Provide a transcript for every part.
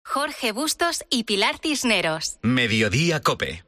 Jorge Bustos y Pilar Cisneros. Mediodía COPE.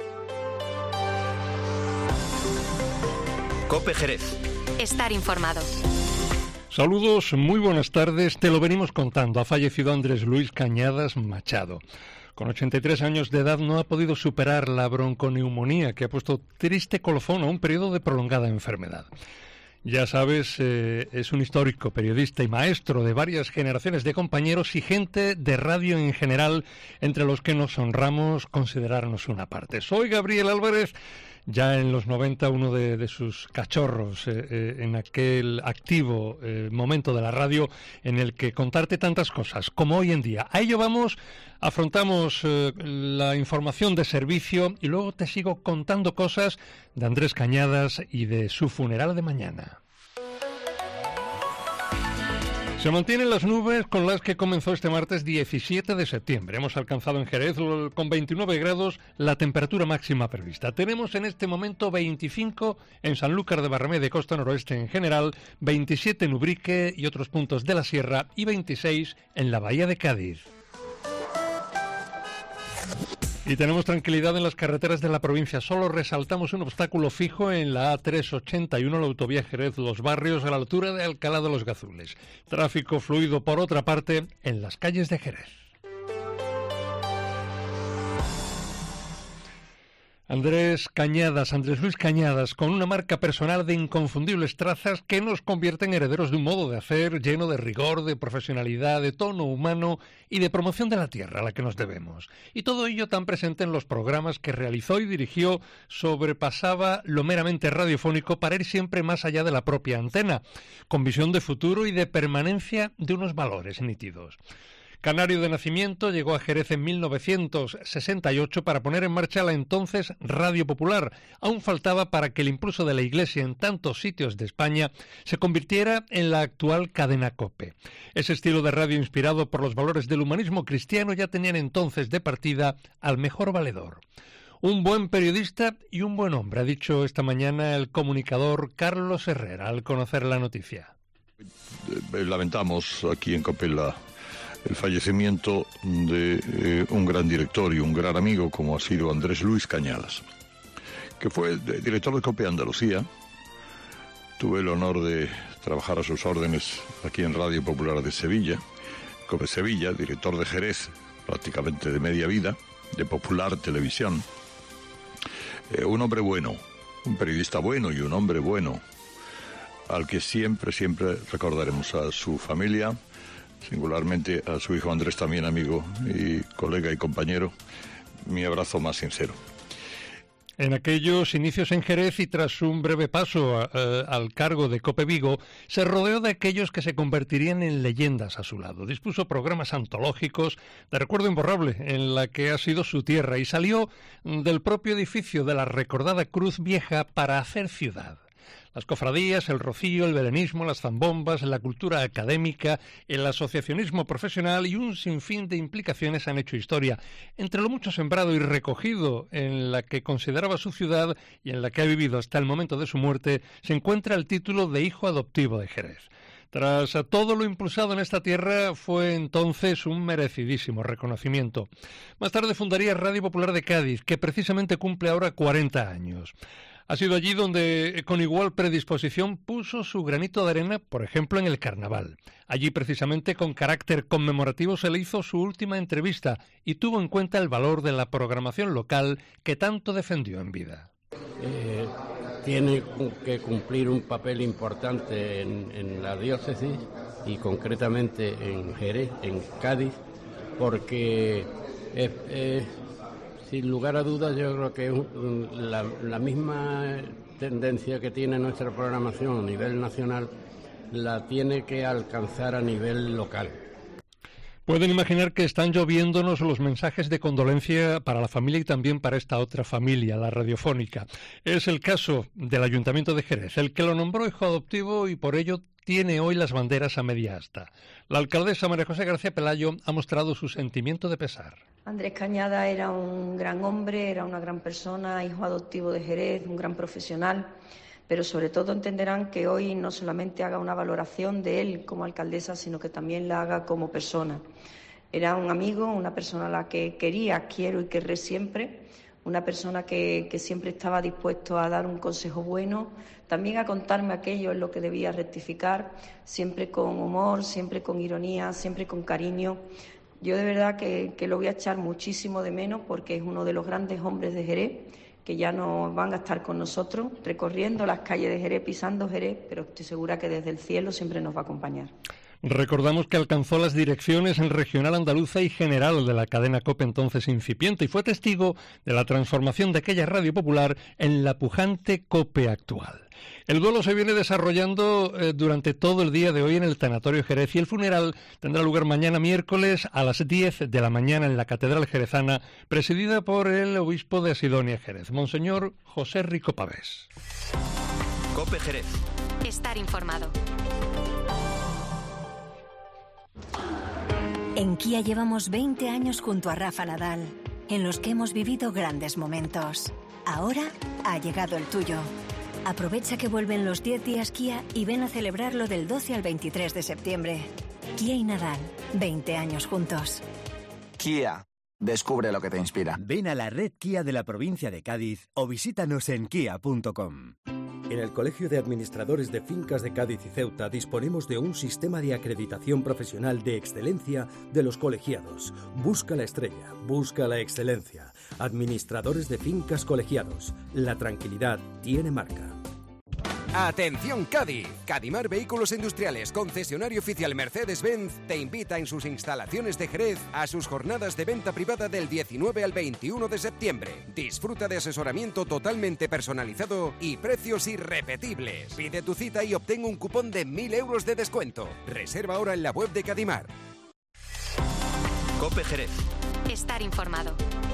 COPE Jerez. Estar informado. Saludos, muy buenas tardes. Te lo venimos contando. Ha fallecido Andrés Luis Cañadas Machado. Con 83 años de edad no ha podido superar la bronconeumonía que ha puesto triste colofón a un periodo de prolongada enfermedad. Ya sabes, es un histórico periodista y maestro de varias generaciones de compañeros y gente de radio en general, entre los que nos honramos considerarnos una parte. Soy Gabriel Álvarez. Ya en los 90, uno de sus cachorros, en aquel activo momento de la radio en el que contarte tantas cosas como hoy en día. A ello vamos, afrontamos la información de servicio y luego te sigo contando cosas de Andrés Cañadas y de su funeral de mañana. Se mantienen las nubes con las que comenzó este martes 17 de septiembre. Hemos alcanzado en Jerez con 29 grados la temperatura máxima prevista. Tenemos en este momento 25 en Sanlúcar de Barrameda, Costa Noroeste en general, 27 en Ubrique y otros puntos de la sierra y 26 en la Bahía de Cádiz. Y tenemos tranquilidad en las carreteras de la provincia. Solo resaltamos un obstáculo fijo en la A381, la autovía Jerez-Los Barrios, a la altura de Alcalá de los Gazules. Tráfico fluido, por otra parte, en las calles de Jerez. Andrés Luis Cañadas, con una marca personal de inconfundibles trazas que nos convierten en herederos de un modo de hacer lleno de rigor, de profesionalidad, de tono humano y de promoción de la tierra a la que nos debemos. Y todo ello tan presente en los programas que realizó y dirigió sobrepasaba lo meramente radiofónico para ir siempre más allá de la propia antena, con visión de futuro y de permanencia de unos valores nítidos. Canario de nacimiento, llegó a Jerez en 1968 para poner en marcha la entonces Radio Popular. Aún faltaba para que el impulso de la Iglesia en tantos sitios de España se convirtiera en la actual cadena COPE. Ese estilo de radio inspirado por los valores del humanismo cristiano ya tenían entonces de partida al mejor valedor. Un buen periodista y un buen hombre, ha dicho esta mañana el comunicador Carlos Herrera al conocer la noticia. Lamentamos aquí en COPE el fallecimiento de un gran director y un gran amigo como ha sido Andrés Luis Cañadas, que fue director de COPE Andalucía. Tuve el honor de trabajar a sus órdenes aquí en Radio Popular de Sevilla, COPE Sevilla, director de Jerez prácticamente de media vida, de Popular Televisión. Un hombre bueno, un periodista bueno y un hombre bueno, al que siempre recordaremos. A su familia, singularmente a su hijo Andrés, también amigo y colega y compañero, mi abrazo más sincero. En aquellos inicios en Jerez y tras un breve paso al cargo de COPE Vigo, se rodeó de aquellos que se convertirían en leyendas a su lado. Dispuso programas antológicos de recuerdo imborrable en la que ha sido su tierra y salió del propio edificio de la recordada Cruz Vieja para hacer ciudad. Las cofradías, el rocío, el belenismo, las zambombas, la cultura académica, el asociacionismo profesional y un sinfín de implicaciones han hecho historia. Entre lo mucho sembrado y recogido en la que consideraba su ciudad y en la que ha vivido hasta el momento de su muerte, se encuentra el título de hijo adoptivo de Jerez. Tras todo lo impulsado en esta tierra, fue entonces un merecidísimo reconocimiento. Más tarde fundaría Radio Popular de Cádiz, que precisamente cumple ahora 40 años. Ha sido allí donde, con igual predisposición, puso su granito de arena, por ejemplo, en el carnaval. Allí, precisamente, con carácter conmemorativo, se le hizo su última entrevista y tuvo en cuenta el valor de la programación local que tanto defendió en vida. Tiene que cumplir un papel importante en la diócesis y concretamente en Jerez, en Cádiz, porque sin lugar a dudas yo creo que la misma tendencia que tiene nuestra programación a nivel nacional la tiene que alcanzar a nivel local. Pueden imaginar que están lloviéndonos los mensajes de condolencia para la familia y también para esta otra familia, la radiofónica. Es el caso del Ayuntamiento de Jerez, el que lo nombró hijo adoptivo y por ello tiene hoy las banderas a media asta. La alcaldesa María José García Pelayo ha mostrado su sentimiento de pesar. Andrés Cañadas era un gran hombre, era una gran persona, hijo adoptivo de Jerez, un gran profesional, pero sobre todo entenderán que hoy no solamente haga una valoración de él como alcaldesa, sino que también la haga como persona. Era un amigo, una persona a la que quería, quiero y querré siempre, una persona que siempre estaba dispuesto a dar un consejo bueno, también a contarme aquello en lo que debía rectificar, siempre con humor, siempre con ironía, siempre con cariño. Yo de verdad que lo voy a echar muchísimo de menos porque es uno de los grandes hombres de Jerez, que ya no van a estar con nosotros recorriendo las calles de Jerez, pisando Jerez, pero estoy segura que desde el cielo siempre nos va a acompañar. Recordamos que alcanzó las direcciones en Regional Andaluza y General de la cadena COPE, entonces incipiente, y fue testigo de la transformación de aquella radio popular en la pujante COPE actual. El duelo se viene desarrollando durante todo el día de hoy en el Tanatorio Jerez y el funeral tendrá lugar mañana miércoles a las 10 de la mañana en la Catedral Jerezana, presidida por el obispo de Asidonia Jerez, Monseñor José Rico Pavés. COPE Jerez. Estar informado. En Kia llevamos 20 años junto a Rafa Nadal, en los que hemos vivido grandes momentos. Ahora ha llegado el tuyo. Aprovecha que vuelven los 10 días Kia y ven a celebrarlo del 12 al 23 de septiembre. Kia y Nadal, 20 años juntos. Kia, descubre lo que te inspira. Ven a la red Kia de la provincia de Cádiz o visítanos en kia.com. En el Colegio de Administradores de Fincas de Cádiz y Ceuta disponemos de un sistema de acreditación profesional de excelencia de los colegiados. Busca la estrella, busca la excelencia. Administradores de Fincas Colegiados. La tranquilidad tiene marca. ¡Atención Cádiz! Cadimar Vehículos Industriales, concesionario oficial Mercedes-Benz, te invita en sus instalaciones de Jerez a sus jornadas de venta privada del 19 al 21 de septiembre. Disfruta de asesoramiento totalmente personalizado y precios irrepetibles. Pide tu cita y obtén un cupón de 1.000 euros de descuento. Reserva ahora en la web de Cadimar. COPE Jerez. Estar informado.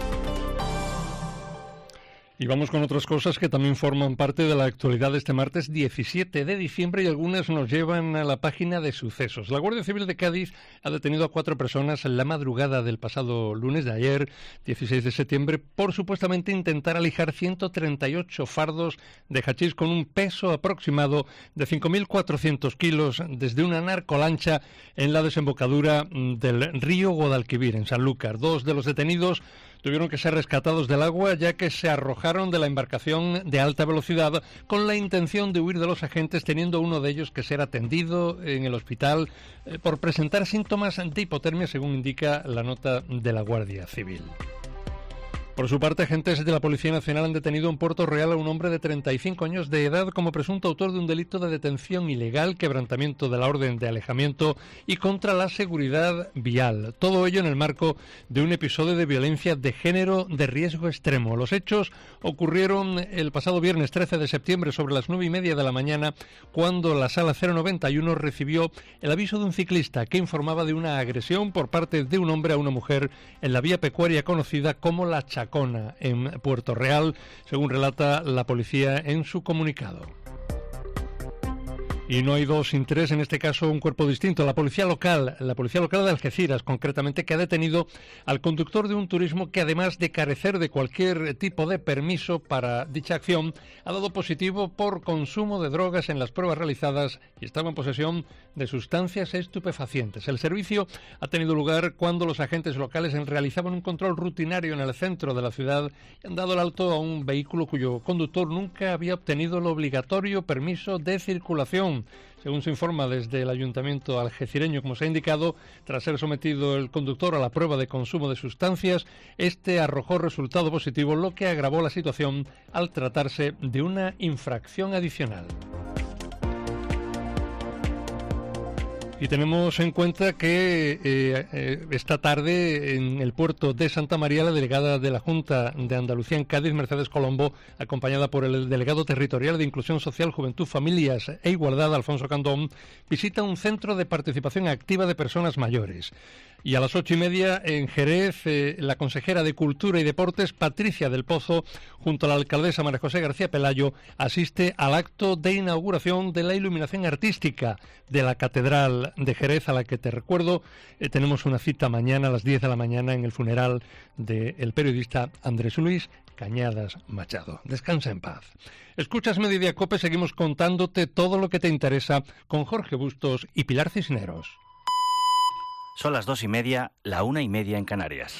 Y vamos con otras cosas que también forman parte de la actualidad de este martes 17 de diciembre y algunas nos llevan a la página de sucesos. La Guardia Civil de Cádiz ha detenido a 4 personas en la madrugada del pasado lunes de ayer, 16 de septiembre, por supuestamente intentar alijar 138 fardos de hachís con un peso aproximado de 5.400 kilos desde una narcolancha en la desembocadura del río Guadalquivir, en Sanlúcar. 2 de los detenidos tuvieron que ser rescatados del agua ya que se arrojaron de la embarcación de alta velocidad con la intención de huir de los agentes, teniendo uno de ellos que ser atendido en el hospital por presentar síntomas de hipotermia, según indica la nota de la Guardia Civil. Por su parte, agentes de la Policía Nacional han detenido en Puerto Real a un hombre de 35 años de edad como presunto autor de un delito de detención ilegal, quebrantamiento de la orden de alejamiento y contra la seguridad vial. Todo ello en el marco de un episodio de violencia de género de riesgo extremo. Los hechos ocurrieron el pasado viernes 13 de septiembre sobre las 9:30 de la mañana, cuando la Sala 091 recibió el aviso de un ciclista que informaba de una agresión por parte de un hombre a una mujer en la vía pecuaria conocida como La Chacona, en Puerto Real, según relata la policía en su comunicado. Y no hay dos sin tres, en este caso un cuerpo distinto. La policía local de Algeciras, concretamente, que ha detenido al conductor de un turismo que, además de carecer de cualquier tipo de permiso para dicha acción, ha dado positivo por consumo de drogas en las pruebas realizadas y estaba en posesión de sustancias estupefacientes. El servicio ha tenido lugar cuando los agentes locales realizaban un control rutinario en el centro de la ciudad y han dado el alto a un vehículo cuyo conductor nunca había obtenido el obligatorio permiso de circulación. Según se informa desde el ayuntamiento algecireño, como se ha indicado, tras ser sometido el conductor a la prueba de consumo de sustancias, este arrojó resultado positivo, lo que agravó la situación al tratarse de una infracción adicional. Y tenemos en cuenta que esta tarde en el puerto de Santa María la delegada de la Junta de Andalucía en Cádiz, Mercedes Colombo, acompañada por el delegado territorial de Inclusión Social, Juventud, Familias e Igualdad, Alfonso Candón, visita un centro de participación activa de personas mayores. Y a las 8:30 en Jerez, la consejera de Cultura y Deportes, Patricia del Pozo, junto a la alcaldesa María José García Pelayo, asiste al acto de inauguración de la iluminación artística de la Catedral de Jerez, a la que, te recuerdo, tenemos una cita mañana a las 10 de la mañana en el funeral del periodista Andrés Luis Cañadas Machado. Descansa en paz. Escuchas Mediodía COPE, seguimos contándote todo lo que te interesa con Jorge Bustos y Pilar Cisneros. Son las 2:30, la 1:30 en Canarias.